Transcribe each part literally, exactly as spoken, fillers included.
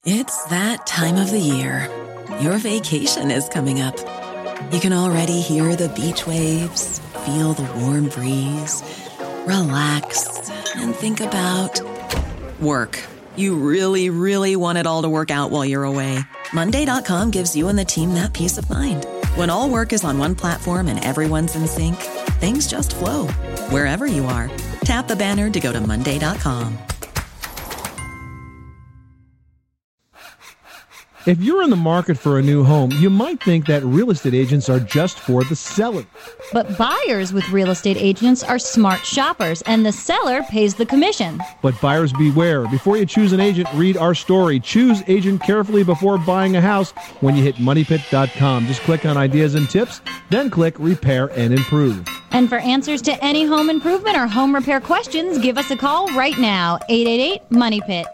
It's that time of the year. Your vacation is coming up. You can already hear the beach waves, feel the warm breeze, relax, and think about work. You really, really want it all to work out while you're away. Monday dot com gives you and the team that peace of mind. When all work is on one platform and everyone's in sync, things just flow. Wherever you are, tap the banner to go to Monday dot com. If you're in the market for a new home, you might think that real estate agents are just for the seller. But buyers with real estate agents are smart shoppers, and the seller pays the commission. But buyers beware. Before you choose an agent, read our story. Choose agent carefully before buying a house when you hit money pit dot com. Just click on ideas and tips, then click repair and improve. And for answers to any home improvement or home repair questions, give us a call right now, eight eight eight, money pit.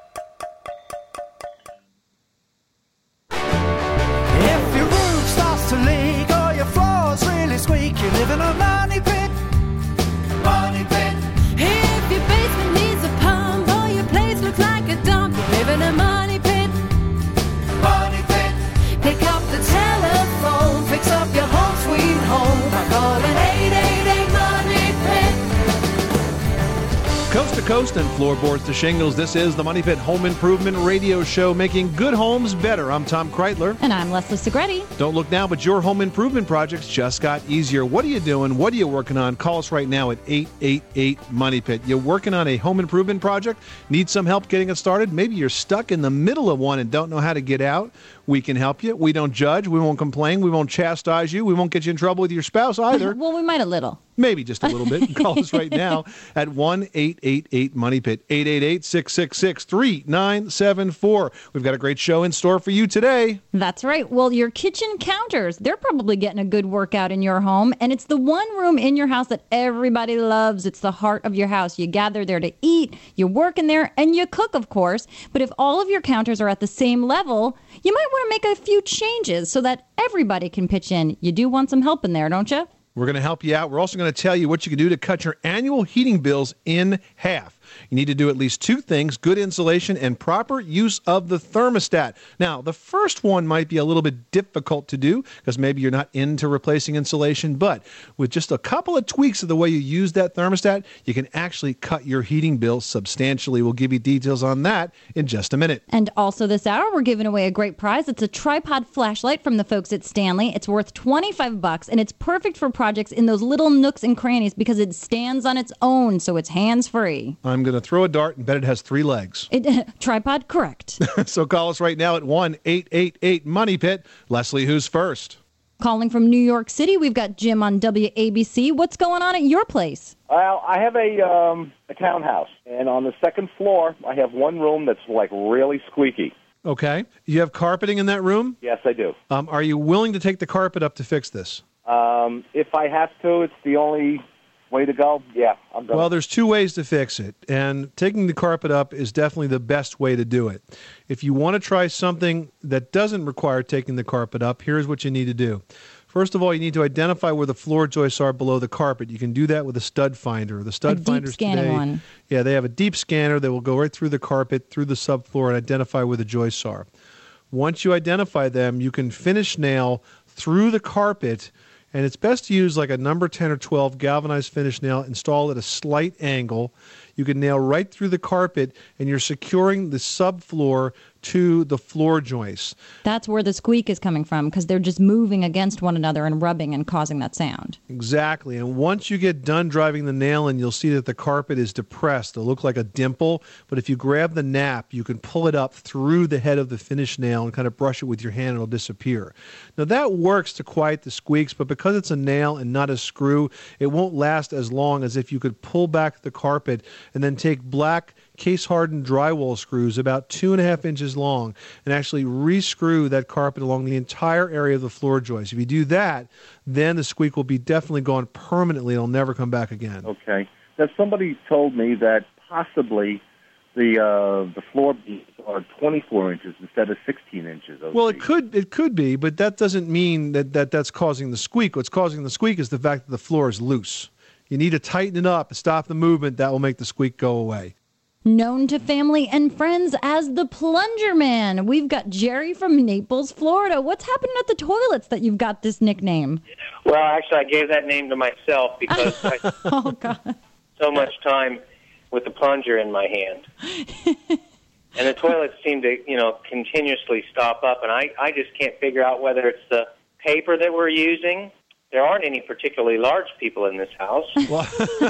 Squeak, you live in a money pit. Money pit. If your basement needs a pump or your place looks like a dump, you live in a money pit. Money pit. Pick up the telephone, fix up your home sweet home by calling eight eight eight, money pit. Coast to coast and floorboards to shingles, this is the Money Pit Home Improvement Radio Show, making good homes better. I'm Tom Kreitler. And I'm Leslie Segretti. Don't look now, but your home improvement projects just got easier. What are you doing? What are you working on? Call us right now at eight eight eight, money pit. You're working on a home improvement project? Need some help getting it started? Maybe you're stuck in the middle of one and don't know how to get out. We can help you. We don't judge. We won't complain. We won't chastise you. We won't get you in trouble with your spouse either. Well, we might a little. Maybe just a little bit. Call us right now at one eight eight eight, money pit, eight eight eight, six six six, three nine seven four. We've got a great show in store for you today. That's right. Well, your kitchen counters, they're probably getting a good workout in your home, and it's the one room in your house that everybody loves. It's the heart of your house. You gather there to eat, you work in there, and you cook, of course. But if all of your counters are at the same level, you might want to make a few changes so that everybody can pitch in. You do want some help in there, don't you? We're going to help you out. We're also going to tell you what you can do to cut your annual heating bills in half. You need to do at least two things: good insulation and proper use of the thermostat. Now, the first one might be a little bit difficult to do because maybe you're not into replacing insulation, but with just a couple of tweaks of the way you use that thermostat, you can actually cut your heating bill substantially. We'll give you details on that in just a minute. And also this hour, we're giving away a great prize. It's a tripod flashlight from the folks at Stanley. It's worth twenty-five bucks, and it's perfect for projects in those little nooks and crannies because it stands on its own, so it's hands-free. I'm going to throw a dart and bet it has three legs. It, tripod, correct. So call us right now at one eight eight eight, money pit. Leslie, who's first? Calling from New York City, we've got Jim on W A B C. What's going on at your place? Well, I have a um, a townhouse, and on the second floor, I have one room that's like really squeaky. Okay. You have carpeting in that room? Yes, I do. Um, are you willing to take the carpet up to fix this? Um, if I have to, it's the only way to go. Yeah, I'm going. Well, there's two ways to fix it, and taking the carpet up is definitely the best way to do it. If you want to try something that doesn't require taking the carpet up, here's what you need to do. First of all, you need to identify where the floor joists are below the carpet. You can do that with a stud finder. The stud a finders deep scanning today, one. Yeah, they have a deep scanner that will go right through the carpet, through the subfloor, and identify where the joists are. Once you identify them, you can finish nail through the carpet. And it's best to use like a number ten or twelve galvanized finish nail, install at a slight angle. You can nail right through the carpet, and you're securing the subfloor to the floor joists. That's where the squeak is coming from, because they're just moving against one another and rubbing and causing that sound. Exactly. And once you get done driving the nail in, you'll see that the carpet is depressed. It'll look like a dimple, but if you grab the nap, you can pull it up through the head of the finish nail and kind of brush it with your hand, and it'll disappear. Now, that works to quiet the squeaks, but because it's a nail and not a screw, it won't last as long as if you could pull back the carpet and then take black case-hardened drywall screws about two and a half inches long and actually re-screw that carpet along the entire area of the floor joist. If you do that, then the squeak will be definitely gone permanently. It'll never come back again. Okay. Now, somebody told me that possibly the uh, the floor beams are twenty-four inches instead of sixteen inches. Well, it could it could be, but that doesn't mean that, that that's causing the squeak. What's causing the squeak is the fact that the floor is loose. You need to tighten it up, stop the movement. That will make the squeak go away. Known to family and friends as the Plunger Man. We've got Jerry from Naples, Florida. What's happening at the toilets that you've got this nickname? Well, actually, I gave that name to myself because I Oh, God. so much time with the plunger in my hand. And the toilets seem to, you know, continuously stop up, and I, I just can't figure out whether it's the paper that we're using. There aren't any particularly large people in this house. Well,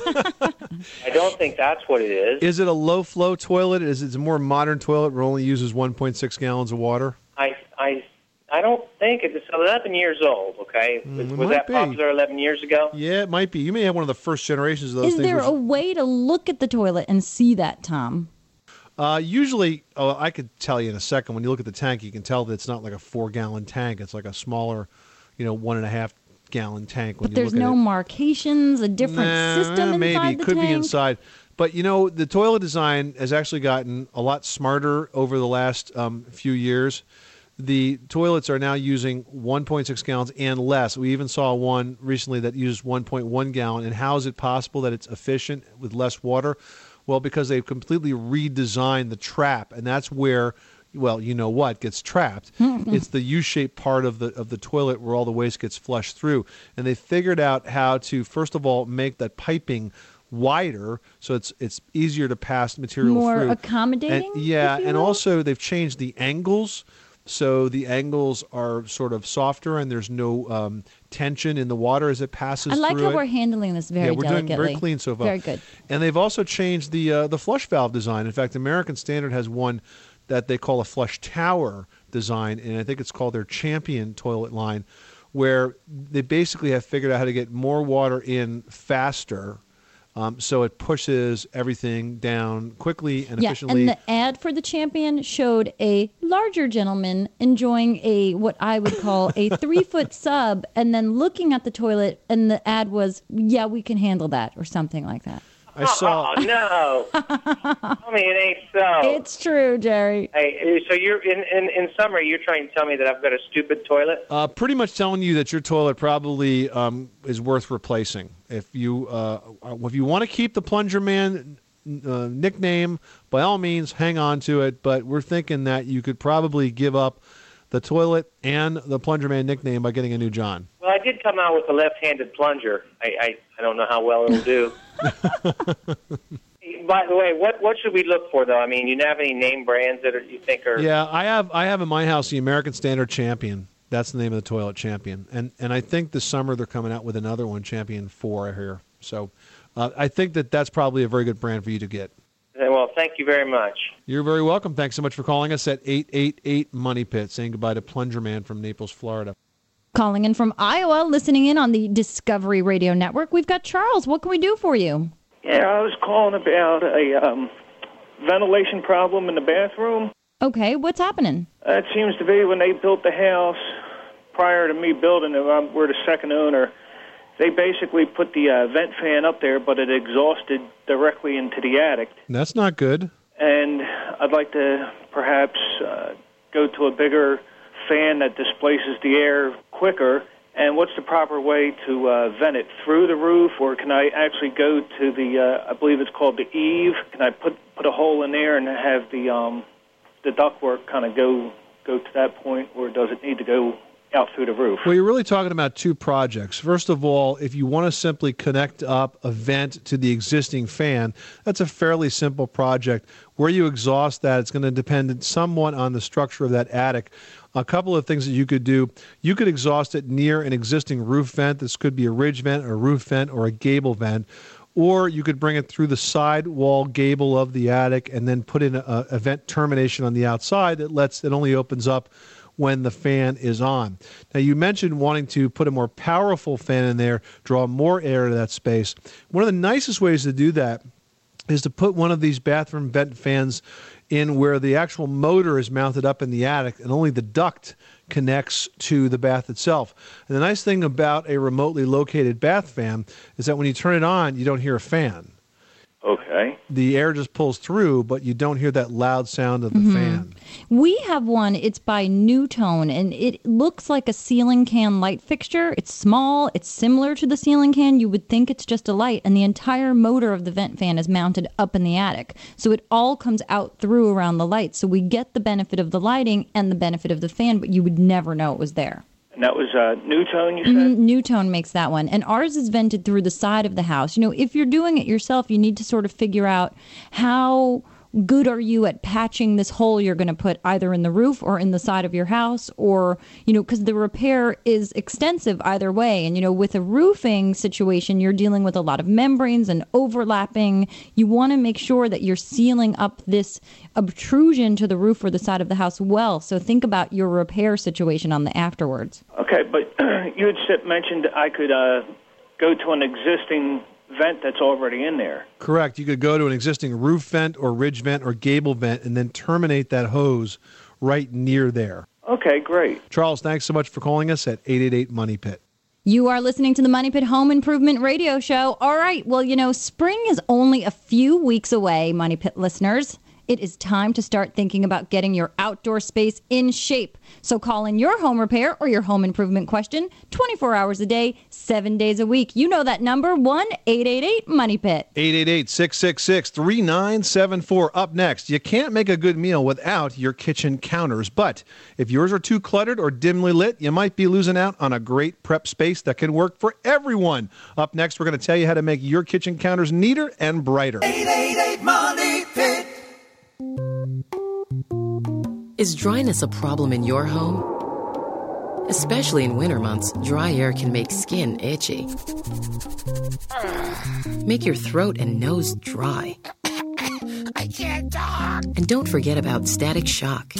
I don't think that's what it is. is it a low-flow toilet? Is it a more modern toilet where it only uses one point six gallons of water? I, I, I don't think it's eleven years old, okay? Mm, was it was might that be. popular eleven years ago? Yeah, it might be. You may have one of the first generations of those Is things. there where- a way to look at the toilet and see that, Tom? Uh, usually, oh, I could tell you in a second. When you look at the tank, you can tell that it's not like a four-gallon tank. It's like a smaller, you know, one and a half gallon tank. When But you there's look at no it. markations, a different Nah, system maybe inside it the could tank? be inside. But you know, the toilet design has actually gotten a lot smarter over the last um, few years. The toilets are now using one point six gallons and less. We even saw one recently that used one point one gallon. And how is it possible that it's efficient with less water? Well, because they've completely redesigned the trap, and that's where, well, you know what gets trapped. It's the U-shaped part of the of the toilet where all the waste gets flushed through. And they figured out how to, first of all, make that piping wider so it's it's easier to pass material More through. accommodating, And, yeah, if you and will? also they've changed the angles. So the angles are sort of softer, and there's no um, tension in the water as it passes I like through how it. we're handling this very yeah, we're delicately. doing very clean so far. Very good. And they've also changed the uh, the flush valve design. In fact, American Standard has one that they call a flush tower design, and I think it's called their Champion toilet line, where they basically have figured out how to get more water in faster. Um, so it pushes everything down quickly and Yeah, efficiently. and the ad for the Champion showed a larger gentleman enjoying a what I would call a three-foot sub, and then looking at the toilet, and the ad was, "Yeah, we can handle that," or something like that. I saw. Oh, no. Tell me it ain't so. It's true, Jerry. Hey, so you're in, in, in summary, you're trying to tell me that I've got a stupid toilet? Uh, pretty much telling you that your toilet probably um, is worth replacing. If you uh, if you want to keep the Plunger Man uh, nickname, by all means, hang on to it. But we're thinking that you could probably give up the toilet and the Plunger Man nickname by getting a new John. Well, I did come out with a left-handed plunger. I, I, I don't know how well it'll do. By the way, what what should we look for, though? I mean, you have any name brands that are, you think are... Yeah, I have I have in my house the American Standard Champion. That's the name of the toilet, Champion. And and I think this summer they're coming out with another one, Champion four, I hear. So uh, I think that that's probably a very good brand for you to get. Well, thank you very much. You're very welcome. Thanks so much for calling us at eight eight eight Money Pit, saying goodbye to Plunger Man from Naples, Florida. Calling in from Iowa, listening in on the Discovery Radio Network. We've got Charles. What can we do for you? Yeah, I was calling about a um, ventilation problem in the bathroom. Okay, what's happening? Uh, it seems to be when they built the house, prior to me building it, um, we're the second owner, they basically put the uh, vent fan up there, but it exhausted directly into the attic. That's not good. And I'd like to perhaps uh, go to a bigger fan that displaces the air quicker. And what's the proper way to uh, vent it? Through the roof, or can I actually go to the, uh, I believe it's called the eave? Can I put put a hole in there and have the um, the ductwork kind of go go to that point, or does it need to go out through the roof? Well, you're really talking about two projects. First of all, if you want to simply connect up a vent to the existing fan, that's a fairly simple project. Where you exhaust that, it's going to depend somewhat on the structure of that attic. A couple of things that you could do. You could exhaust it near an existing roof vent. This could be a ridge vent, a roof vent, or a gable vent. Or you could bring it through the side wall gable of the attic and then put in a, a vent termination on the outside that lets that only opens up when the fan is on. Now, you mentioned wanting to put a more powerful fan in there, draw more air to that space. One of the nicest ways to do that is to put one of these bathroom vent fans in where the actual motor is mounted up in the attic and only the duct connects to the bath itself. And the nice thing about a remotely located bath fan is that when you turn it on, you don't hear a fan. Okay. The air just pulls through, but you don't hear that loud sound of the Mm-hmm. fan. We have one. It's by Newtone, and it looks like a ceiling can light fixture. It's small. It's similar to the ceiling can. You would think it's just a light, and the entire motor of the vent fan is mounted up in the attic. So it all comes out through around the light. So we get the benefit of the lighting and the benefit of the fan, but you would never know it was there. And that was uh, Newtone, you said? Mm-hmm. Newtone makes that one. And ours is vented through the side of the house. You know, if you're doing it yourself, you need to sort of figure out how good are you at patching this hole you're going to put either in the roof or in the side of your house, or, you know, because the repair is extensive either way. And, you know, with a roofing situation, you're dealing with a lot of membranes and overlapping. You want to make sure that you're sealing up this obtrusion to the roof or the side of the house well. So think about your repair situation on the afterwards. Okay, but you had said- mentioned I could uh, go to an existing vent that's already in there. Correct. You could go to an existing roof vent or ridge vent or gable vent and then terminate that hose right near there. Okay, great. Charles, thanks so much for calling us at eight eight eight Money Pit. You are listening to the Money Pit Home Improvement Radio Show. All right, well, you know, spring is only a few weeks away, Money Pit listeners. It is time to start thinking about getting your outdoor space in shape. So call in your home repair or your home improvement question twenty-four hours a day, seven days a week. You know that number, one eight eight eight Money Pit. eight eight eight, six six six, three nine seven four. Up next, you can't make a good meal without your kitchen counters. But if yours are too cluttered or dimly lit, you might be losing out on a great prep space that can work for everyone. Up next, we're going to tell you how to make your kitchen counters neater and brighter. eight eight eight Money Pit. Is dryness a problem in your home? Especially in winter months, dry air can make skin itchy. Make your throat and nose dry. I can't talk. And don't forget about static shock.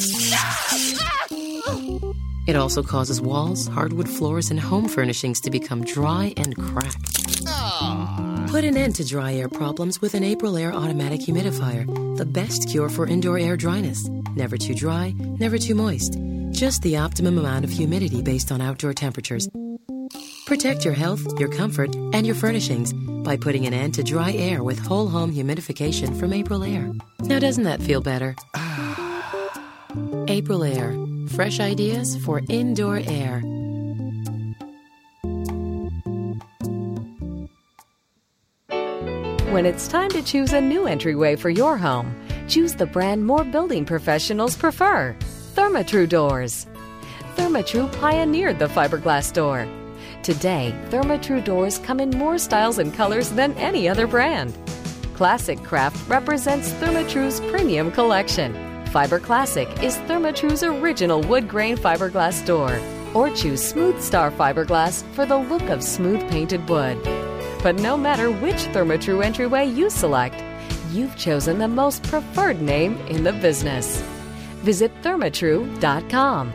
It also causes walls, hardwood floors, and home furnishings to become dry and crack. Put an end to dry air problems with an Aprilaire automatic humidifier, the best cure for indoor air dryness. Never too dry, never too moist. Just the optimum amount of humidity based on outdoor temperatures. Protect your health, your comfort, and your furnishings by putting an end to dry air with whole home humidification from Aprilaire. Now doesn't that feel better? Aprilaire. Fresh ideas for indoor air. When it's time to choose a new entryway for your home, choose the brand more building professionals prefer, Therma-Tru doors. Therma-Tru pioneered the fiberglass door. Today, Therma-Tru doors come in more styles and colors than any other brand. Classic Craft represents Therma-Tru's premium collection. Fiber Classic is Therma-Tru's original wood grain fiberglass door. Or choose Smooth Star fiberglass for the look of smooth painted wood. But no matter which Therma-Tru entryway you select, you've chosen the most preferred name in the business. Visit thermatru dot com.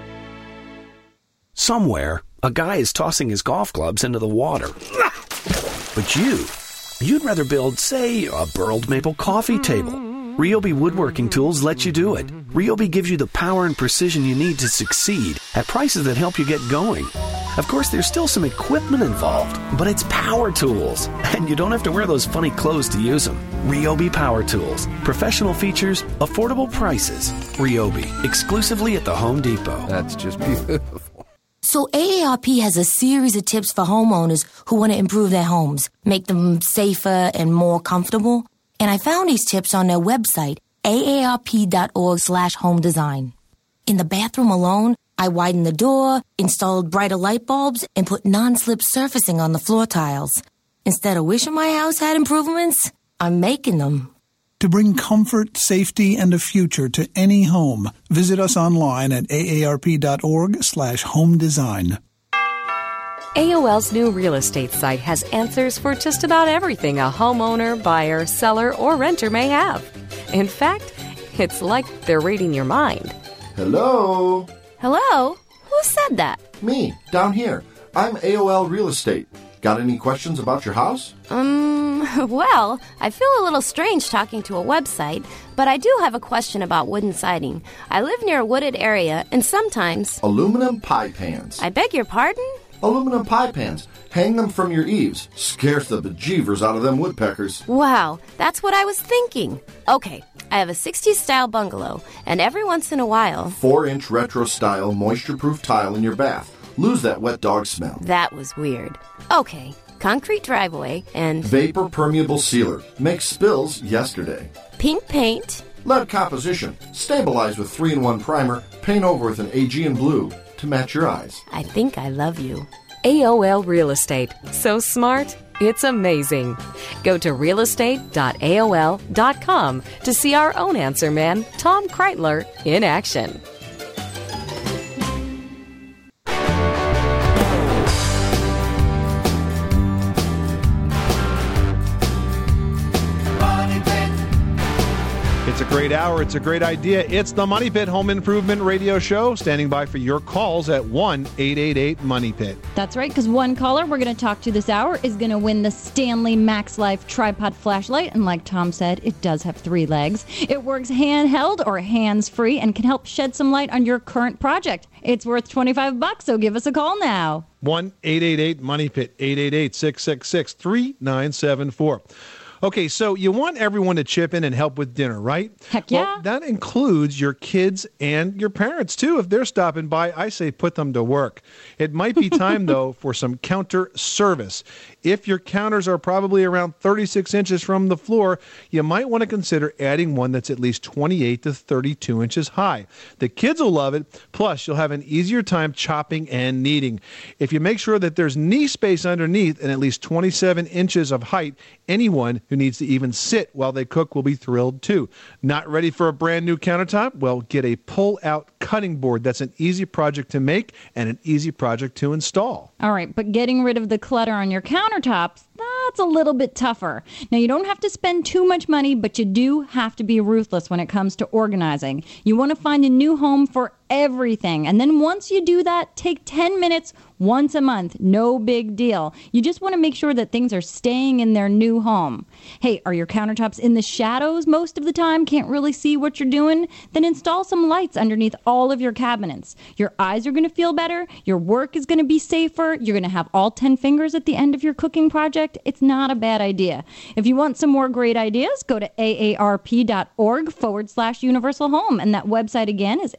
Somewhere, a guy is tossing his golf clubs into the water. But you, you'd rather build, say, a burled maple coffee table. Ryobi Woodworking Tools lets you do it. Ryobi gives you the power and precision you need to succeed at prices that help you get going. Of course, there's still some equipment involved, but it's power tools, and you don't have to wear those funny clothes to use them. Ryobi Power Tools. Professional features, affordable prices. Ryobi, exclusively at the Home Depot. That's just beautiful. So A A R P has a series of tips for homeowners who want to improve their homes, make them safer and more comfortable. And I found these tips on their website, A A R P dot org slash home design. In the bathroom alone, I widened the door, installed brighter light bulbs, and put non-slip surfacing on the floor tiles. Instead of wishing my house had improvements, I'm making them. To bring comfort, safety, and a future to any home, visit us online at A A R P dot org slash home design. A O L's new real estate site has answers for just about everything a homeowner, buyer, seller, or renter may have. In fact, it's like they're reading your mind. Hello? Hello? Who said that? Me, down here. I'm A O L Real Estate. Got any questions about your house? Um, well, I feel a little strange talking to a website, but I do have a question about wooden siding. I live near a wooded area, and sometimes... Aluminum pie pans. I beg your pardon? Aluminum pie pans. Hang them from your eaves. Scares the bejeevers out of them woodpeckers. Wow, that's what I was thinking. Okay, I have a sixties-style bungalow, and every once in a while... Four-inch retro-style moisture-proof tile in your bath. Lose that wet dog smell. That was weird. Okay, concrete driveway and... Vapor permeable sealer. Makes spills yesterday. Pink paint. Lead composition. Stabilize with three in one primer. Paint over with an Aegean blue to match your eyes. I think I love you. A O L Real Estate. So smart, it's amazing. Go to real estate dot A O L dot com to see our own answer man, Tom Kreitler, in action. It's a great hour. It's a great idea. It's the Money Pit Home Improvement Radio Show, standing by for your calls at one eight eight eight money pit. That's right, because one caller we're going to talk to this hour is going to win the Stanley Max Life tripod flashlight. And like Tom said, it does have three legs. It works handheld or hands-free and can help shed some light on your current project. It's worth twenty-five bucks, so give us a call now. one eight eight eight money pit, eight eight eight, six six six, three nine seven four. Okay, so you want everyone to chip in and help with dinner, right? Heck yeah. Well, that includes your kids and your parents, too. If they're stopping by, I say put them to work. It might be time, though, for some counter service. If your counters are probably around thirty-six inches from the floor, you might want to consider adding one that's at least twenty-eight to thirty-two inches high. The kids will love it, plus you'll have an easier time chopping and kneading. If you make sure that there's knee space underneath and at least twenty-seven inches of height, anyone who needs to even sit while they cook will be thrilled too. Not ready for a brand new countertop? Well, get a pull-out cutting board. That's an easy project to make and an easy project to install. All right, but getting rid of the clutter on your countertops, that's a little bit tougher. Now, you don't have to spend too much money, but you do have to be ruthless when it comes to organizing. You want to find a new home for everything. And then once you do that, take ten minutes once a month. No big deal. You just want to make sure that things are staying in their new home. Hey, are your countertops in the shadows most of the time? Can't really see what you're doing? Then install some lights underneath all of your cabinets. Your eyes are going to feel better. Your work is going to be safer. You're going to have all ten fingers at the end of your cooking project. It's not a bad idea. If you want some more great ideas, go to aarp.org forward slash universal home. And that website again is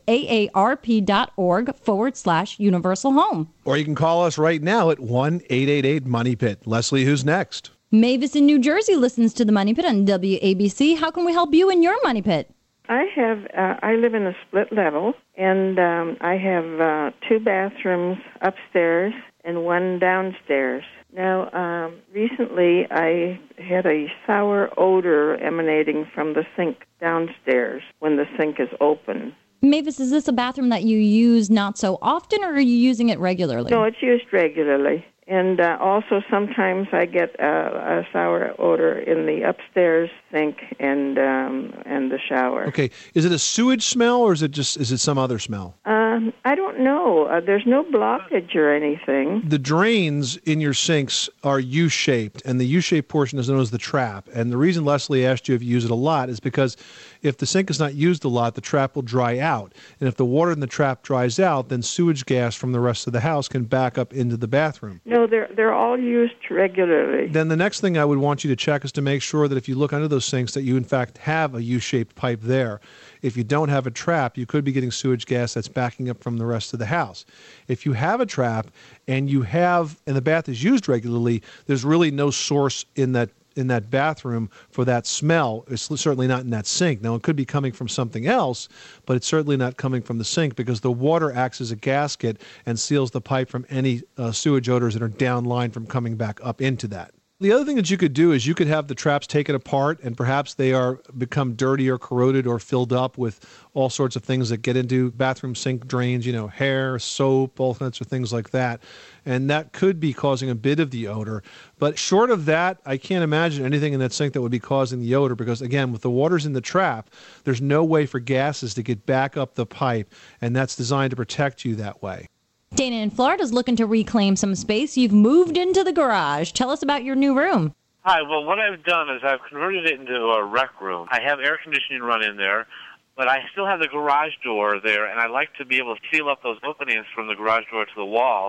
aarp.org forward slash universal home. Or you can call us right now at one eight eight eight money pit. Leslie, who's next? Mavis in New Jersey listens to the Money Pit on W A B C. How can we help you in your Money Pit? I have. Uh, I live in a split level, and um, I have uh, two bathrooms upstairs and one downstairs. Now, um, recently I had a sour odor emanating from the sink downstairs when the sink is open. Mavis, is this a bathroom that you use not so often, or are you using it regularly? No, it's used regularly. And uh, also sometimes I get uh, a sour odor in the upstairs sink and um, and the shower. Okay, is it a sewage smell or is it just is it some other smell? Um, I don't know. Uh, there's no blockage or anything. The drains in your sinks are U-shaped, and the U-shaped portion is known as the trap. And the reason Leslie asked you if you use it a lot is because if the sink is not used a lot, the trap will dry out. And if the water in the trap dries out, then sewage gas from the rest of the house can back up into the bathroom. No, they're they're all used regularly. Then the next thing I would want you to check is to make sure that if you look under those sinks that you in fact have a U-shaped pipe there. If you don't have a trap, you could be getting sewage gas that's backing up from the rest of the house. If you have a trap and you have and the bath is used regularly, there's really no source in that in that bathroom for that smell. It's certainly not in that sink. Now, it could be coming from something else, but it's certainly not coming from the sink because the water acts as a gasket and seals the pipe from any uh, sewage odors that are downline from coming back up into that. The other thing that you could do is you could have the traps taken apart and perhaps they are become dirty or corroded or filled up with all sorts of things that get into bathroom sink drains, you know, hair, soap, all sorts of things like that. And that could be causing a bit of the odor. But short of that, I can't imagine anything in that sink that would be causing the odor because, again, with the waters in the trap, there's no way for gases to get back up the pipe, and that's designed to protect you that way. Dana in Florida is looking to reclaim some space. You've moved into the garage. Tell us about your new room. Hi, well, what I've done is I've converted it into a rec room. I have air conditioning run in there, but I still have the garage door there, and I like to be able to seal up those openings from the garage door to the wall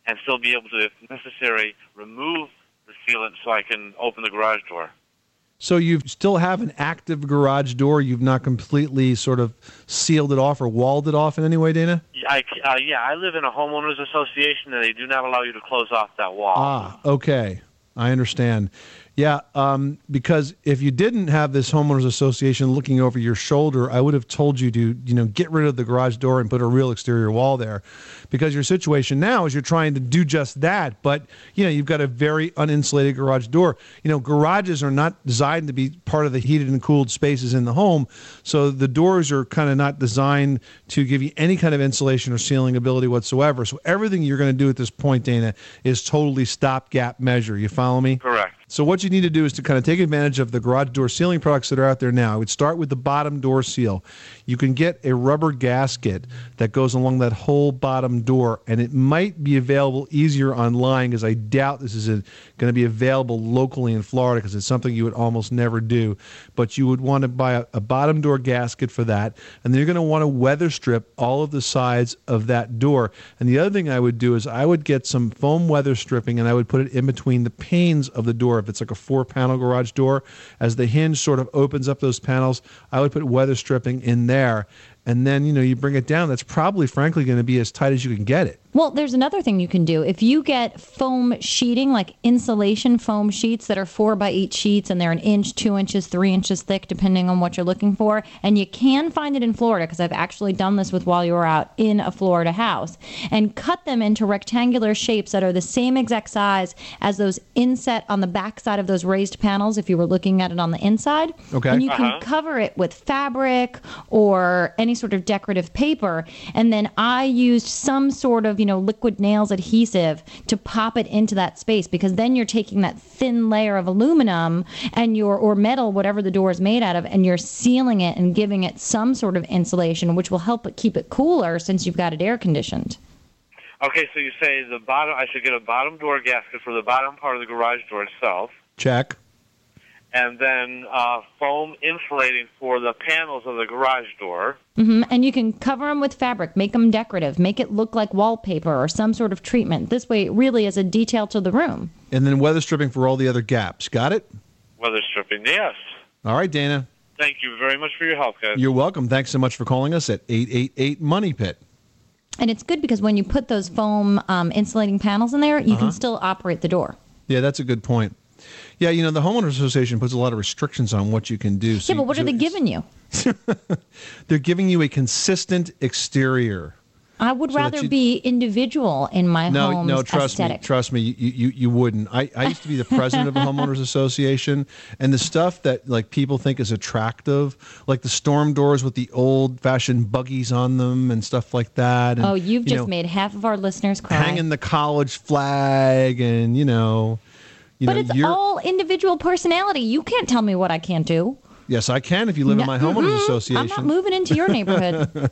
and still be able to, if necessary, remove the sealant so I can open the garage door. So you still have an active garage door. You've not completely sort of sealed it off or walled it off in any way, Dana? I, uh, yeah, I live in a homeowners association, and they do not allow you to close off that wall. Ah, okay. I understand. Yeah, um, because if you didn't have this homeowners association looking over your shoulder, I would have told you to, you know, get rid of the garage door and put a real exterior wall there. Because your situation now is you're trying to do just that, but, you know, you've got a very uninsulated garage door. You know, garages are not designed to be part of the heated and cooled spaces in the home, so the doors are kind of not designed to give you any kind of insulation or sealing ability whatsoever. So everything you're going to do at this point, Dana, is totally stopgap measure. You follow me? Correct. So what you need to do is to kind of take advantage of the garage door sealing products that are out there now. I would start with the bottom door seal. You can get a rubber gasket that goes along that whole bottom door, and it might be available easier online because I doubt this is going to be available locally in Florida because it's something you would almost never do. But you would want to buy a, a bottom door gasket for that, and then you're going to want to weather strip all of the sides of that door. And the other thing I would do is I would get some foam weather stripping, and I would put it in between the panes of the door. If it's like a four-panel garage door, as the hinge sort of opens up those panels, I would put weather stripping in there. And then, you know, you bring it down. That's probably, frankly, going to be as tight as you can get it. Well, there's another thing you can do. If you get foam sheeting, like insulation foam sheets that are four by eight sheets, and they're an inch, two inches, three inches thick, depending on what you're looking for, and you can find it in Florida, because I've actually done this with While You Were Out in a Florida house, and cut them into rectangular shapes that are the same exact size as those inset on the back side of those raised panels, if you were looking at it on the inside. Okay. And you can Uh-huh. cover it with fabric or any sort of decorative paper, and then I used some sort of, you know, liquid nails adhesive to pop it into that space, because then you're taking that thin layer of aluminum and your or metal, whatever the door is made out of, and you're sealing it and giving it some sort of insulation, which will help it keep it cooler since you've got it air conditioned. Okay, so you say the bottom. I should get a bottom door gasket for the bottom part of the garage door itself, Check. and then uh, foam insulating for the panels of the garage door. hmm And you can cover them with fabric, make them decorative, make it look like wallpaper or some sort of treatment. This way, it really is a detail to the room. And then weather stripping for all the other gaps. Got it? Weather stripping, yes. All right, Dana. Thank you very much for your help, guys. You're welcome. Thanks so much for calling us at eight eight eight Money Pit. And it's good because when you put those foam um, insulating panels in there, you Uh-huh. can still operate the door. Yeah, that's a good point. Yeah, you know, the Homeowners Association puts a lot of restrictions on what you can do. So yeah, but what you, are they giving you? They're giving you a consistent exterior. I would So that rather you- be individual in my No, home's no, trust aesthetic. me, trust me, you, you you wouldn't. I, I used to be the president of a homeowners association, and the stuff that like people think is attractive, like the storm doors with the old-fashioned buggies on them and stuff like that. And, Oh, you've you just know, made half of our listeners cry. hanging the college flag, and you know, you but know, it's you're. all individual personality. You can't tell me what I can't do. Yes, I can if you live in No, my homeowners mm-mm. association. I'm not moving into your neighborhood.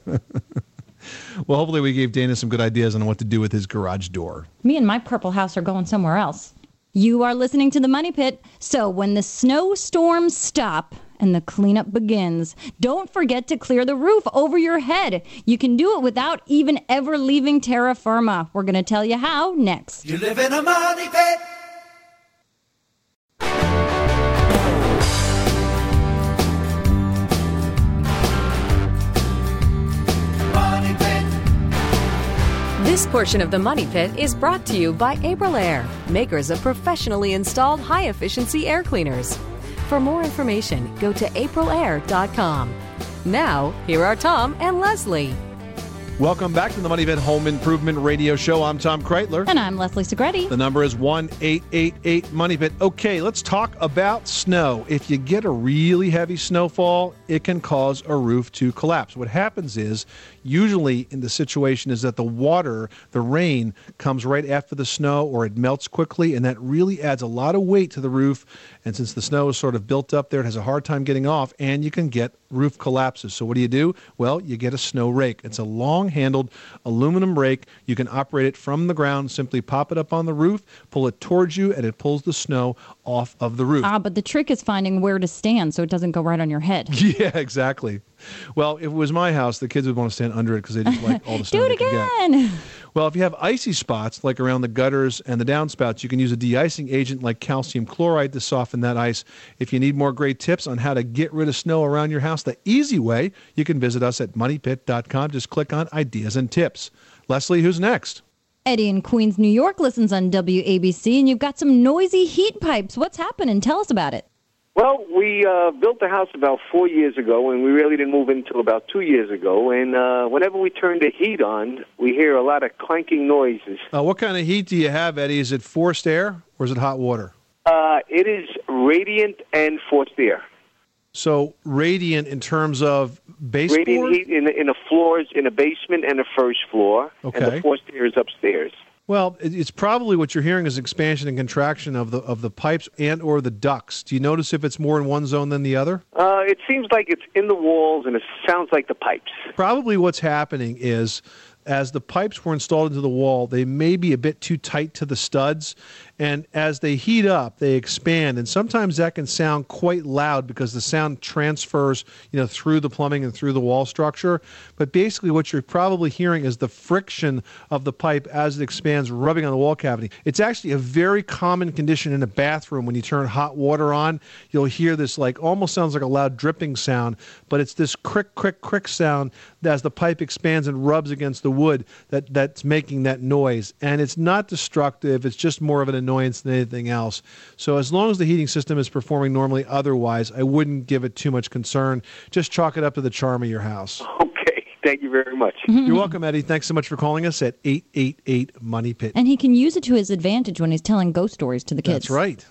Well, hopefully we gave Dana some good ideas on what to do with his garage door. Me and my purple house are going somewhere else. You are listening to The Money Pit. So when the snowstorms stop and the cleanup begins, don't forget to clear the roof over your head. You can do it without even ever leaving terra firma. We're going to tell you how next. You live in a money pit. Money pit. This portion of the Money Pit is brought to you by Aprilaire, makers of professionally installed high-efficiency air cleaners. For more information, go to aprilaire dot com. Now, here are Tom and Leslie. Welcome back to the Money Pit Home Improvement Radio Show. I'm Tom Kreitler. And I'm Leslie Segretti. The number is one eight eight eight Money Pit. Okay, let's talk about snow. If you get a really heavy snowfall, it can cause a roof to collapse. What happens is, usually in the situation is that the water, the rain, comes right after the snow or it melts quickly, and that really adds a lot of weight to the roof. And since the snow is sort of built up there, it has a hard time getting off, and you can get roof collapses. So what do you do? Well, you get a snow rake. It's a long-handled aluminum rake. You can operate it from the ground. Simply pop it up on the roof, pull it towards you, and it pulls the snow off of the roof. Ah, but the trick is finding where to stand so it doesn't go right on your head. Yeah, exactly. Well, if it was my house, the kids would want to stand under it because they just like all the snow Do they it could get. again. Well, if you have icy spots, like around the gutters and the downspouts, you can use a de-icing agent like calcium chloride to soften that ice. If you need more great tips on how to get rid of snow around your house the easy way, you can visit us at money pit dot com. Just click on Ideas and Tips. Leslie, who's next? Eddie in Queens, New York listens on W A B C, and you've got some noisy heat pipes. What's happening? Tell us about it. Well, we uh, built the house about four years ago, and we really didn't move in until about two years ago. And uh, whenever we turn the heat on, we hear a lot of clanking noises. Uh, what kind of heat do you have, Eddie? Is it forced air or is it hot water? Uh, it is radiant and forced air. So radiant in terms of baseboard? Radiant heat in the, in the floors, in the basement and the first floor. Okay. And the forced air is upstairs. Well, it- it's probably what you're hearing is expansion and contraction of the of the pipes and or the ducts. Do you notice if it's more in one zone than the other? Uh, it seems like it's in the walls, and it sounds like the pipes. Probably what's happening is as the pipes were installed into the wall, they may be a bit too tight to the studs. And as they heat up, they expand. And sometimes that can sound quite loud because the sound transfers, you know, through the plumbing and through the wall structure. But basically what you're probably hearing is the friction of the pipe as it expands, rubbing on the wall cavity. It's actually a very common condition in a bathroom. When you turn hot water on, you'll hear this like almost sounds like a loud dripping sound, but it's this crick, crick, crick sound as the pipe expands and rubs against the wood that, that's making that noise. And it's not destructive. It's just more of an annoyance than anything else. So as long as the heating system is performing normally otherwise, I wouldn't give it too much concern. Just chalk it up to the charm of your house. Okay. Thank you very much. You're welcome, Eddie. Thanks so much for calling us at eight eight eight money pit. And he can use it to his advantage when he's telling ghost stories to the kids. That's right.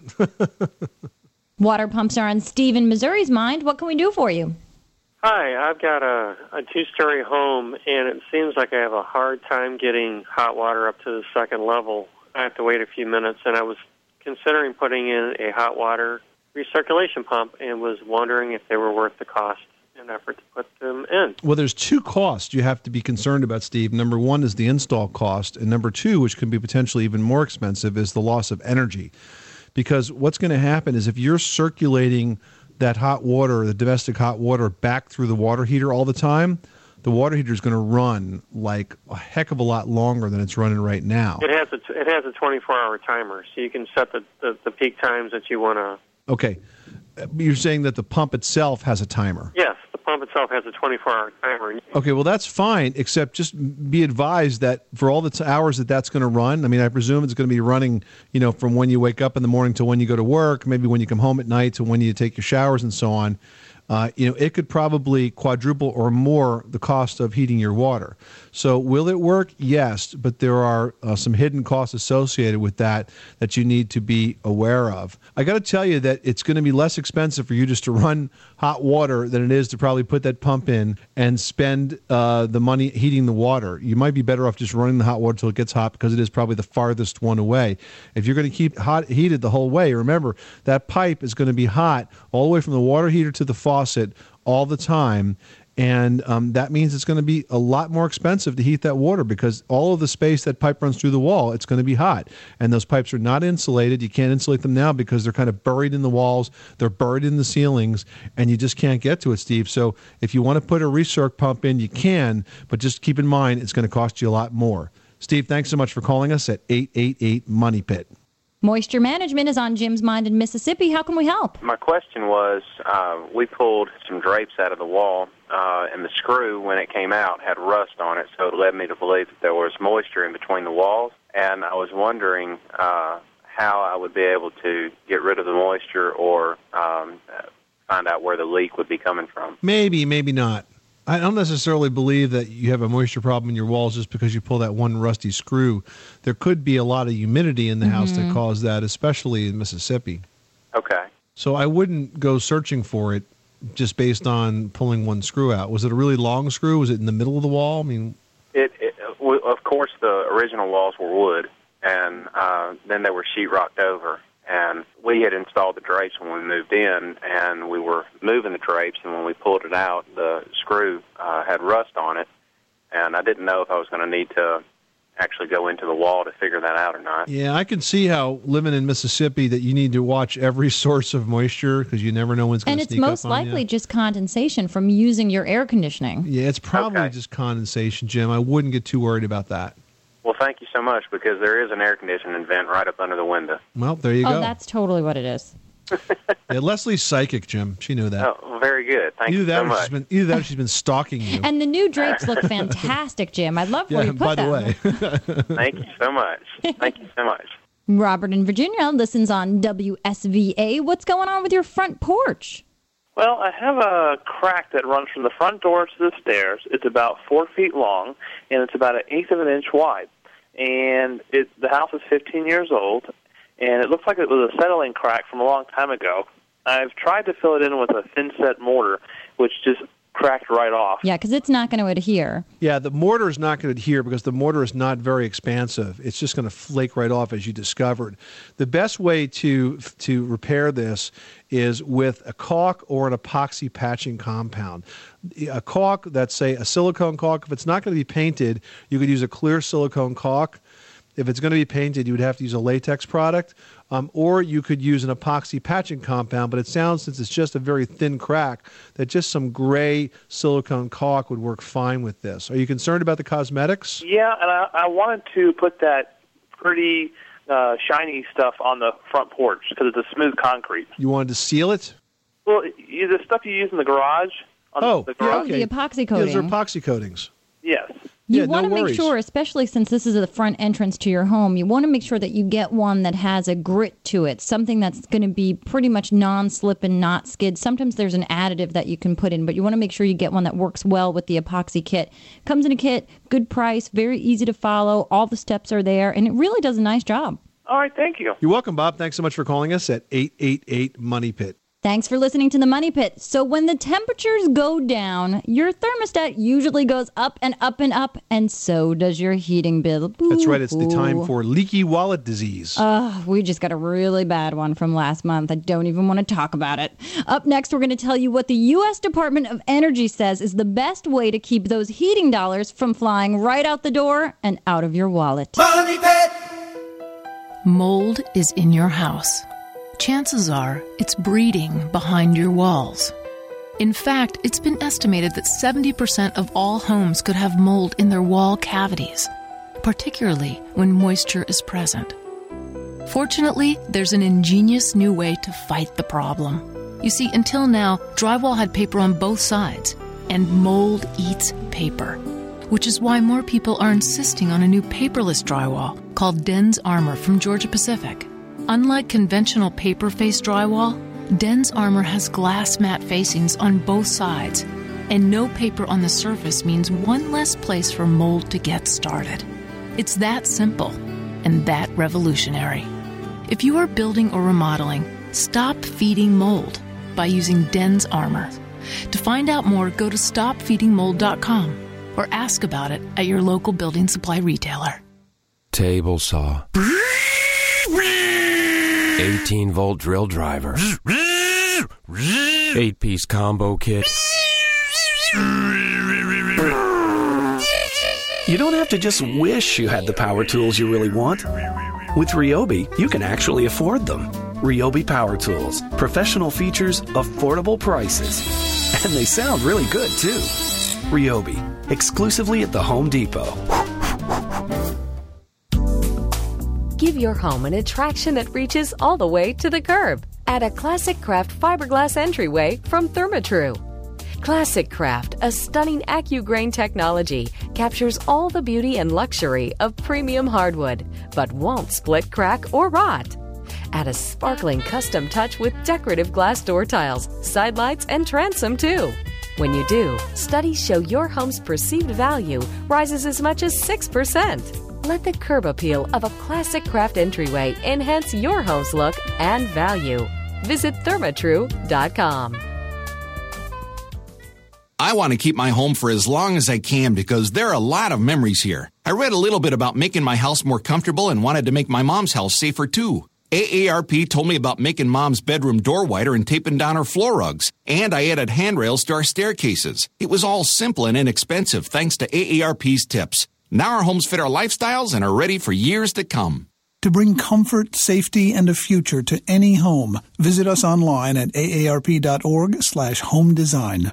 Water pumps are on Steve in Missouri's mind. What can we do for you? Hi, I've got a, a two-story home, and it seems like I have a hard time getting hot water up to the second level. I have to wait a few minutes, and I was considering putting in a hot water recirculation pump and was wondering if they were worth the cost and effort to put them in. Well, there's two costs you have to be concerned about, Steve. Number one is the install cost, and number two, which can be potentially even more expensive, is the loss of energy. Because what's going to happen is if you're circulating that hot water, the domestic hot water, back through the water heater all the time, the water heater is going to run like a heck of a lot longer than it's running right now. It has a it has a twenty-four hour timer, so you can set the, the, the peak times that you want to. Okay. You're saying that the pump itself has a timer. Yes, the pump itself has a twenty-four hour timer. Okay, well, that's fine, except just be advised that for all the t- hours that that's going to run, I mean, I presume it's going to be running, you know, from when you wake up in the morning to when you go to work, maybe when you come home at night to when you take your showers and so on. Uh, you know, it could probably quadruple or more the cost of heating your water. So will it work? Yes, but there are uh, some hidden costs associated with that that you need to be aware of. I got to tell you that it's going to be less expensive for you just to run hot water than it is to probably put that pump in and spend uh, the money heating the water. You might be better off just running the hot water until it gets hot because it is probably the farthest one away. If you're going to keep hot heated the whole way, remember that pipe is going to be hot all the way from the water heater to the faucet all the time. And um, that means it's going to be a lot more expensive to heat that water because all of the space that pipe runs through the wall, it's going to be hot. And those pipes are not insulated. You can't insulate them now because they're kind of buried in the walls. They're buried in the ceilings, and you just can't get to it, Steve. So if you want to put a recirc pump in, you can, but just keep in mind it's going to cost you a lot more. Steve, thanks so much for calling us at eight eight eight money pit. Moisture management is on Jim's mind in Mississippi. How can we help? My question was, uh, we pulled some drapes out of the wall, uh, and the screw, when it came out, had rust on it, so it led me to believe that there was moisture in between the walls, and I was wondering uh, how I would be able to get rid of the moisture or um, find out where the leak would be coming from. Maybe, maybe not. I don't necessarily believe that you have a moisture problem in your walls just because you pull that one rusty screw. There could be a lot of humidity in the mm-hmm. house that caused that, especially in Mississippi. Okay. So I wouldn't go searching for it just based on pulling one screw out. Was it a really long screw? Was it in the middle of the wall? I mean, it, it of course, the original walls were wood, and uh, then they were sheetrocked over. And we had installed the drapes when we moved in, and we were moving the drapes, and when we pulled it out, the screw uh, had rust on it, and I didn't know if I was going to need to actually go into the wall to figure that out or not. Yeah, I can see how living in Mississippi that you need to watch every source of moisture because you never know when it's going to sneak up on you. And it's most likely just condensation from using your air conditioning. Yeah, it's probably okay. just condensation, Jim. I wouldn't get too worried about that. Well, thank you so much, because there is an air conditioning vent right up under the window. Well, there you oh, go. that's totally what it is. Yeah, Leslie's psychic, Jim. She knew that. Oh, very good. Thank either you that so or much. She's been, either that or she's been stalking you. And the new drapes look fantastic, Jim. I love where yeah, you put by them. the way. Thank you so much. Thank you so much. Robert in Virginia listens on W S V A. What's going on with your front porch? Well, I have a crack that runs from the front door to the stairs. It's about four feet long, and it's about an eighth of an inch wide. And it, the house is fifteen years old, and it looks like it was a settling crack from a long time ago. I've tried to fill it in with a thin-set mortar, which just cracked right off. Yeah, because it's not going to adhere. Yeah, the mortar is not going to adhere because the mortar is not very expansive. It's just going to flake right off, as you discovered. The best way to to repair this is with a caulk or an epoxy patching compound. A caulk that's, say, a silicone caulk. If it's not going to be painted, you could use a clear silicone caulk. If it's going to be painted, you would have to use a latex product, um, or you could use an epoxy patching compound. But it sounds, since it's just a very thin crack, that just some gray silicone caulk would work fine with this. Are you concerned about the cosmetics? Yeah, and I, I wanted to put that pretty uh, shiny stuff on the front porch because it's a smooth concrete. You wanted to seal it? Well, you, the stuff you use in the garage. On Oh, the yeah, garage. okay. The epoxy Yeah, those are coating. epoxy coatings. Yes. You Yeah, want no to make worries. sure, especially since this is the front entrance to your home, you want to make sure that you get one that has a grit to it, something that's going to be pretty much non-slip and not skid. Sometimes there's an additive that you can put in, but you want to make sure you get one that works well with the epoxy kit. Comes in a kit, good price, very easy to follow. All the steps are there, and it really does a nice job. All right, thank you. You're welcome, Bob. Thanks so much for calling us at eight eight eight Money Pit. Thanks for listening to The Money Pit. So when the temperatures go down, your thermostat usually goes up and up and up, and so does your heating bill. That's right. It's the time Boo-hoo. for leaky wallet disease. Oh, we just got a really bad one from last month. I don't even want to talk about it. Up next, we're going to tell you what the U S Department of Energy says is the best way to keep those heating dollars from flying right out the door and out of your wallet. Money Pit! Mold is in your house. Chances are it's breeding behind your walls. In fact, it's been estimated that seventy percent of all homes could have mold in their wall cavities, particularly when moisture is present. Fortunately, there's an ingenious new way to fight the problem. You see, until now, drywall had paper on both sides, and mold eats paper, which is why more people are insisting on a new paperless drywall called Den's Armor from Georgia Pacific. Unlike conventional paper-faced drywall, Den's Armor has glass mat facings on both sides, and no paper on the surface means one less place for mold to get started. It's that simple and that revolutionary. If you are building or remodeling, stop feeding mold by using Den's Armor. To find out more, go to stop feeding mold dot com or ask about it at your local building supply retailer. Table saw. eighteen volt drill driver. eight piece combo kit. You don't have to just wish you had the power tools you really want. With Ryobi, you can actually afford them. Ryobi Power Tools. Professional features, affordable prices. And they sound really good, too. Ryobi. Exclusively at the Home Depot. Give your home an attraction that reaches all the way to the curb. Add a Classic Craft fiberglass entryway from Therma-Tru. Classic Craft, a stunning AccuGrain technology, captures all the beauty and luxury of premium hardwood, but won't split, crack, or rot. Add a sparkling custom touch with decorative glass door tiles, side lights, and transom too. When you do, studies show your home's perceived value rises as much as six percent. Let the curb appeal of a Classic Craft entryway enhance your home's look and value. Visit Therma Tru dot com. I want to keep my home for as long as I can because there are a lot of memories here. I read a little bit about making my house more comfortable and wanted to make my mom's house safer too. A A R P told me about making Mom's bedroom door wider and taping down her floor rugs. And I added handrails to our staircases. It was all simple and inexpensive thanks to A A R P's tips. Now our homes fit our lifestyles and are ready for years to come. To bring comfort, safety, and a future to any home, visit us online at A A R P dot org slash home design.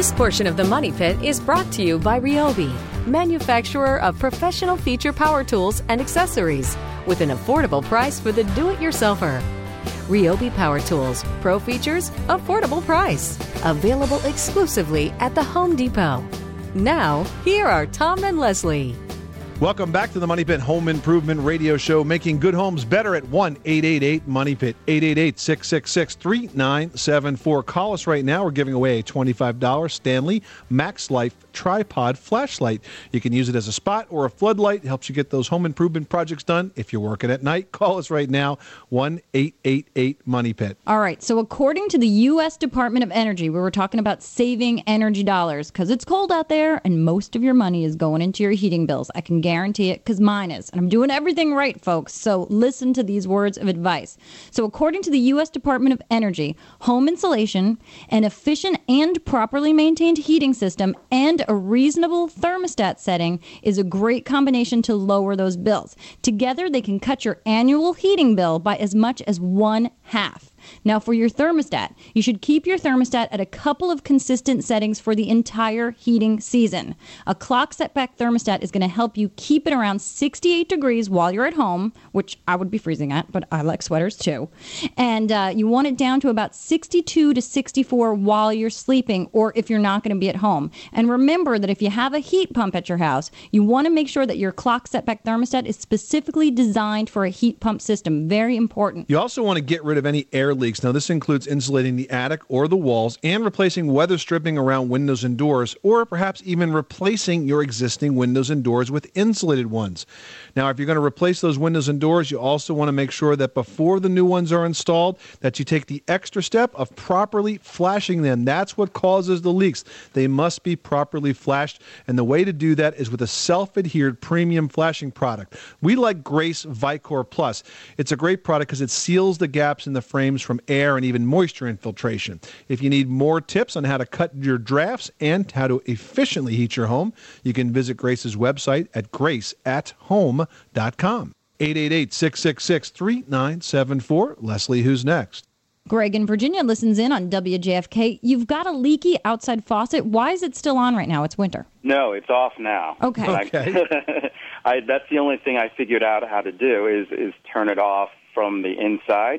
This portion of the Money Pit is brought to you by Ryobi, manufacturer of professional feature power tools and accessories, with an affordable price for the do-it-yourselfer. Ryobi Power Tools, pro features, affordable price. Available exclusively at the Home Depot. Now, here are Tom and Leslie. Welcome back to the Money Pit Home Improvement Radio Show, making good homes better at one eight eight eight money pit, eight eight eight, six six six, three nine seven four. Call us right now. We're giving away a twenty-five dollars Stanley Max Life tripod flashlight. You can use it as a spot or a floodlight. It helps you get those home improvement projects done. If you're working at night, call us right now, one eight eight eight money pit. All right, so according to the U S Department of Energy, we were talking about saving energy dollars because it's cold out there and most of your money is going into your heating bills. I can guarantee it because mine is. And I'm doing everything right, folks. So listen to these words of advice. So according to the U S Department of Energy, home insulation, an efficient and properly maintained heating system, and a reasonable thermostat setting is a great combination to lower those bills. Together, they can cut your annual heating bill by as much as one half. Now, for your thermostat, you should keep your thermostat at a couple of consistent settings for the entire heating season. A clock setback thermostat is going to help you keep it around sixty-eight degrees while you're at home, which I would be freezing at, but I like sweaters too. And uh, you want it down to about sixty-two to sixty-four while you're sleeping or if you're not going to be at home. And remember that if you have a heat pump at your house, you want to make sure that your clock setback thermostat is specifically designed for a heat pump system. Very important. You also want to get rid of any air leaks. Now, this includes insulating the attic or the walls and replacing weather stripping around windows and doors, or perhaps even replacing your existing windows and doors with insulated ones. Now, if you're going to replace those windows and doors, you also want to make sure that before the new ones are installed, that you take the extra step of properly flashing them. That's what causes the leaks. They must be properly flashed, and the way to do that is with a self-adhered premium flashing product. We like Grace Vicor Plus. It's a great product because it seals the gaps in the frames from air and even moisture infiltration. If you need more tips on how to cut your drafts and how to efficiently heat your home, you can visit Grace's website at grace at home dot com. eight eight eight, six six six, three nine seven four. Leslie, who's next? Greg in Virginia listens in on W J F K. You've got a leaky outside faucet. Why is it still on right now? It's winter. No, it's off now. Okay. okay. I, that's the only thing I figured out how to do is, is turn it off from the inside,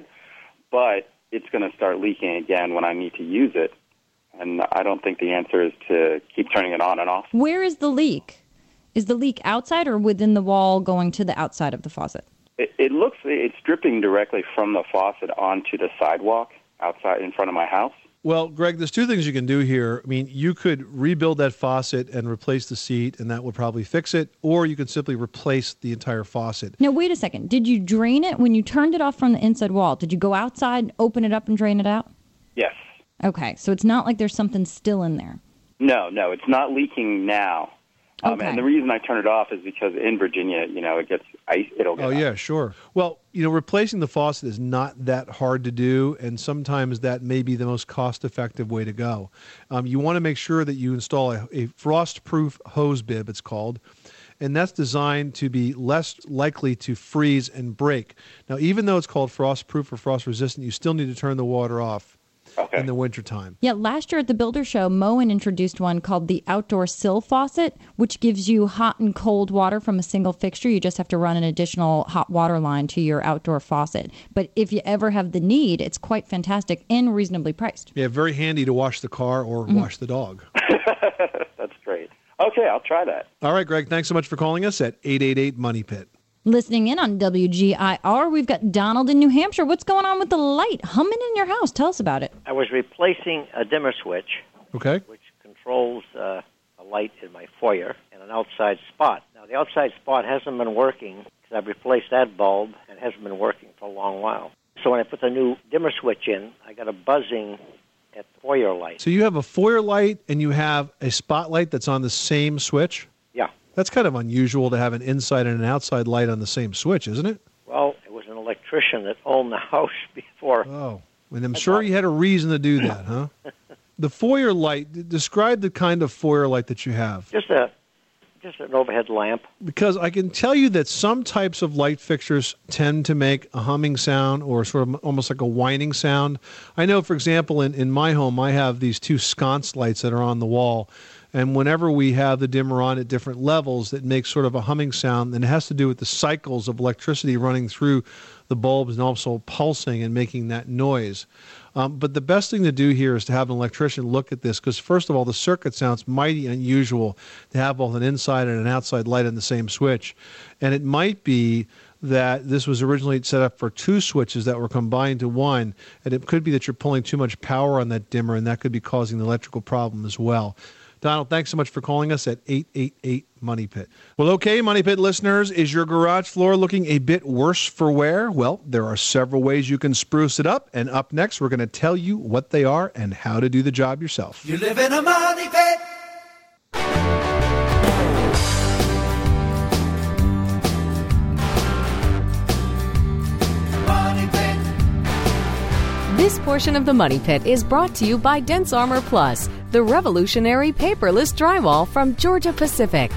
but it's going to start leaking again when I need to use it. And I don't think the answer is to keep turning it on and off. Where is the leak? Is the leak outside or within the wall going to the outside of the faucet? It, it looks, it's dripping directly from the faucet onto the sidewalk outside in front of my house. Well, Greg, there's two things you can do here. I mean, you could rebuild that faucet and replace the seat, and that would probably fix it, or you could simply replace the entire faucet. Now, wait a second. Did you drain it when you turned it off from the inside wall? Did you go outside, open it up, and drain it out? Yes. Okay, so it's not like there's something still in there. No, no, it's not leaking now. Um, Okay. And the reason I turn it off is because in Virginia, you know, it gets ice. It'll get Oh, yeah, sure. Well, you know, replacing the faucet is not that hard to do, and sometimes that may be the most cost-effective way to go. Um, you want to make sure that you install a, a frost-proof hose bib, it's called, and that's designed to be less likely to freeze and break. Now, even though it's called frost-proof or frost-resistant, you still need to turn the water off okay. in the wintertime. Yeah, last year at the Builder Show, Moen introduced one called the Outdoor Sill Faucet, which gives you hot and cold water from a single fixture. You just have to run an additional hot water line to your outdoor faucet. But if you ever have the need, it's quite fantastic and reasonably priced. Yeah, very handy to wash the car or Mhm. wash the dog. That's great. Okay, I'll try that. All right, Greg, thanks so much for calling us at eight eight eight money pit. Listening in on W G I R, we've got Donald in New Hampshire. What's going on with the light humming in your house? Tell us about it. I was replacing a dimmer switch, Okay. which controls uh, a light in my foyer and an outside spot. Now, the outside spot hasn't been working because I've replaced that bulb and it hasn't been working for a long while. So when I put the new dimmer switch in, I got a buzzing at the foyer light. So you have a foyer light and you have a spotlight that's on the same switch? Yeah. That's kind of unusual to have an inside and an outside light on the same switch, isn't it? Well, it was an electrician that owned the house before. Oh, and I'm sure you had a reason to do that, huh? The foyer light, d- describe the kind of foyer light that you have. Just a just an overhead lamp? Because I can tell you that some types of light fixtures tend to make a humming sound or sort of almost like a whining sound. I know, for example, in, in my home, I have these two sconce lights that are on the wall. And whenever we have the dimmer on at different levels, it makes sort of a humming sound. And it has to do with the cycles of electricity running through the bulbs and also pulsing and making that noise. Um, but the best thing to do here is to have an electrician look at this because, first of all, the circuit sounds mighty unusual to have both an inside and an outside light on the same switch. And it might be that this was originally set up for two switches that were combined to one, and it could be that you're pulling too much power on that dimmer, and that could be causing the electrical problem as well. Donald, thanks so much for calling us at eight eight eight Money Pit. Well, okay, Money Pit listeners, is your garage floor looking a bit worse for wear? Well, there are several ways you can spruce it up, and up next, we're going to tell you what they are and how to do the job yourself. You live in a money pit. Money Pit. This portion of the Money Pit is brought to you by Dense Armor Plus, the revolutionary paperless drywall from Georgia Pacific.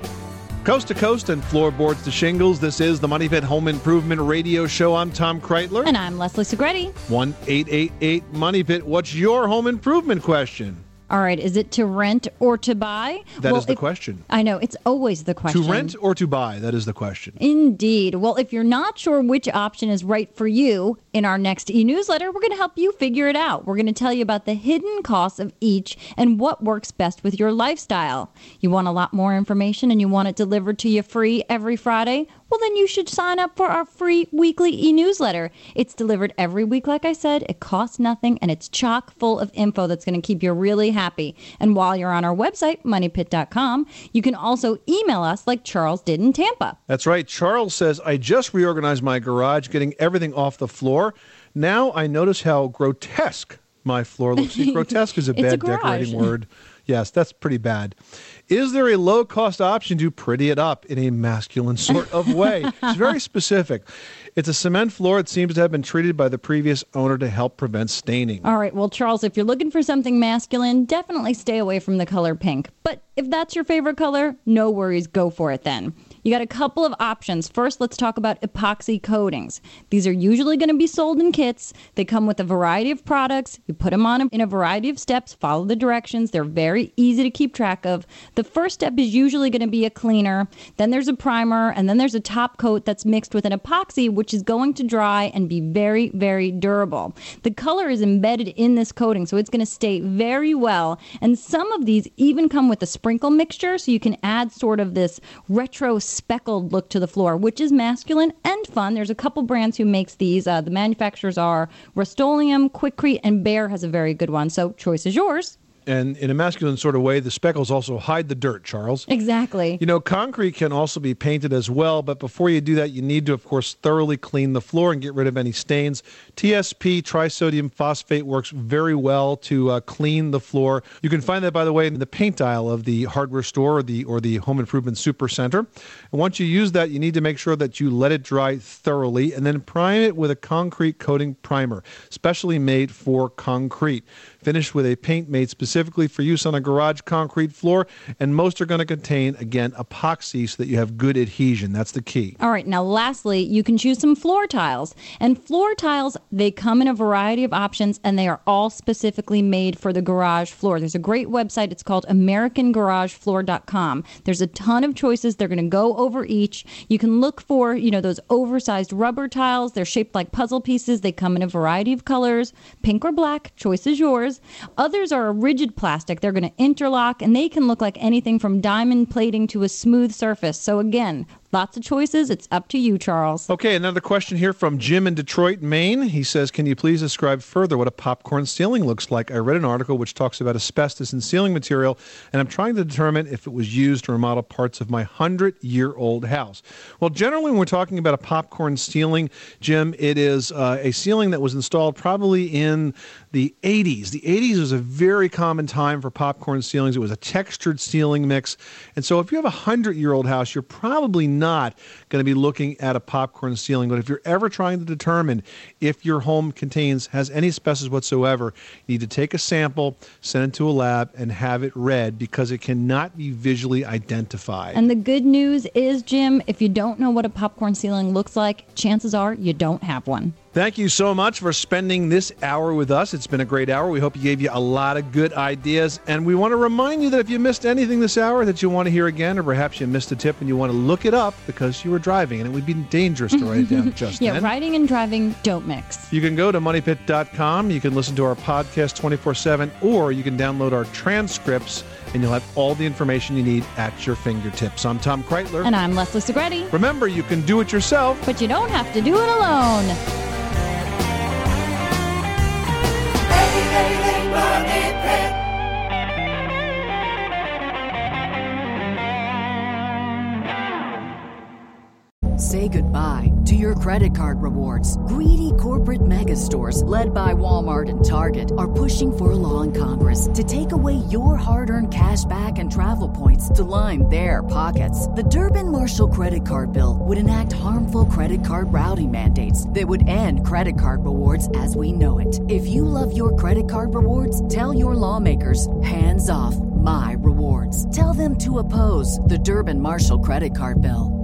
Coast to coast and floorboards to shingles, this is the Money Pit Home Improvement Radio Show. I'm Tom Kreitler. And I'm Leslie Segretti. one eight eight eight Money Pit. What's your home improvement question? All right, is it to rent or to buy? That well, is the if, question. I know, it's always the question. To rent or to buy? That is the question. Indeed. Well, if you're not sure which option is right for you, in our next e-newsletter, we're going to help you figure it out. We're going to tell you about the hidden costs of each and what works best with your lifestyle. You want a lot more information and you want it delivered to you free every Friday? Well, then you should sign up for our free weekly e-newsletter. It's delivered every week, like I said. It costs nothing, and it's chock full of info that's going to keep you really happy. And while you're on our website, money pit dot com, you can also email us like Charles did in Tampa. That's right. Charles says, I just reorganized my garage, getting everything off the floor. Now I notice how grotesque my floor looks. See, grotesque is a bad a decorating word. Yes, that's pretty bad. Is there a low-cost option to pretty it up in a masculine sort of way? It's very specific. It's a cement floor. It seems to have been treated by the previous owner to help prevent staining. All right. Well, Charles, if you're looking for something masculine, definitely stay away from the color pink. But if that's your favorite color, no worries. Go for it then. You got a couple of options. First, let's talk about epoxy coatings. These are usually going to be sold in kits. They come with a variety of products. You put them on in a variety of steps. Follow the directions. They're very easy to keep track of. The first step is usually going to be a cleaner. Then there's a primer, and then there's a top coat that's mixed with an epoxy, which is going to dry and be very, very durable. The color is embedded in this coating, so it's going to stay very well. And some of these even come with a sprinkle mixture, so you can add sort of this retro speckled look to the floor, which is masculine and fun. There's a couple brands who makes these. Uh, the manufacturers are Rust-Oleum, Quikrete, and Behr has a very good one. So choice is yours. And in a masculine sort of way, the speckles also hide the dirt, Charles. Exactly. You know, concrete can also be painted as well, but before you do that, you need to, of course, thoroughly clean the floor and get rid of any stains. T S P, trisodium phosphate, works very well to uh, clean the floor. You can find that, by the way, in the paint aisle of the hardware store or the, or the Home Improvement Super Center. And once you use that, you need to make sure that you let it dry thoroughly and then prime it with a concrete coating primer, specially made for concrete. Finished with a paint made specifically for use on a garage concrete floor, and most are going to contain, again, epoxy so that you have good adhesion. That's the key. All right, now lastly, you can choose some floor tiles. And floor tiles, they come in a variety of options, and they are all specifically made for the garage floor. There's a great website. It's called American Garage Floor dot com. There's a ton of choices. They're going to go over each. You can look for, you know, those oversized rubber tiles. They're shaped like puzzle pieces. They come in a variety of colors, pink or black. Choice is yours. Others are a rigid plastic. They're going to interlock, and they can look like anything from diamond plating to a smooth surface. So again, lots of choices. It's up to you, Charles. Okay, another question here from Jim in Detroit, Maine. He says, can you please describe further what a popcorn ceiling looks like? I read an article which talks about asbestos in ceiling material, and I'm trying to determine if it was used to remodel parts of my hundred-year-old house. Well, generally, when we're talking about a popcorn ceiling, Jim, it is uh, a ceiling that was installed probably in the eighties. The eighties was a very common time for popcorn ceilings. It was a textured ceiling mix. And so if you have a hundred-year-old house, you're probably not not going to be looking at a popcorn ceiling. But if you're ever trying to determine if your home contains, has any asbestos whatsoever, you need to take a sample, send it to a lab, and have it read because it cannot be visually identified. And the good news is, Jim, if you don't know what a popcorn ceiling looks like, chances are you don't have one. Thank you so much for spending this hour with us. It's been a great hour. We hope you gave you a lot of good ideas. And we want to remind you that if you missed anything this hour that you want to hear again, or perhaps you missed a tip and you want to look it up because you were driving and it would be dangerous to write it down just yeah, then. Riding and driving don't mix. You can go to money pit dot com. You can listen to our podcast twenty-four seven, or you can download our transcripts and you'll have all the information you need at your fingertips. I'm Tom Kreitler. And I'm Leslie Segretti. Remember, you can do it yourself, but you don't have to do it alone. Say goodbye to your credit card rewards. Greedy corporate mega stores, led by Walmart and Target, are pushing for a law in Congress to take away your hard-earned cash back and travel points to line their pockets. The Durbin-Marshall credit card bill would enact harmful credit card routing mandates that would end credit card rewards as we know it. If you love your credit card rewards, tell your lawmakers, hands off my rewards. Tell them to oppose the Durbin-Marshall credit card bill.